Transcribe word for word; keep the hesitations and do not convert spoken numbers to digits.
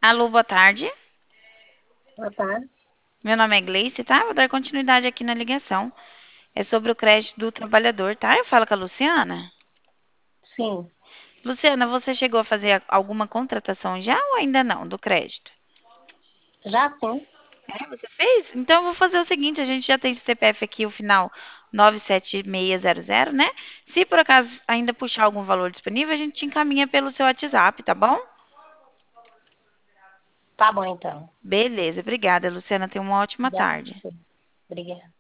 Alô, boa tarde. Boa tarde. Meu nome é Gleice, tá? Vou dar continuidade aqui na ligação. É sobre o crédito do trabalhador, tá? Eu falo com a Luciana. Sim, Luciana, você chegou a fazer a- alguma contratação já ou ainda não do crédito? já sim. É, você fez? Então eu vou fazer o seguinte, a gente já tem esse C P F aqui, o final nove sete seis zero zero, né? Se por acaso ainda puxar algum valor disponível, a gente te encaminha pelo seu WhatsApp, tá bom? Tá bom, então. Beleza, obrigada, Luciana. Tenha uma ótima Já tarde. sim. Obrigada.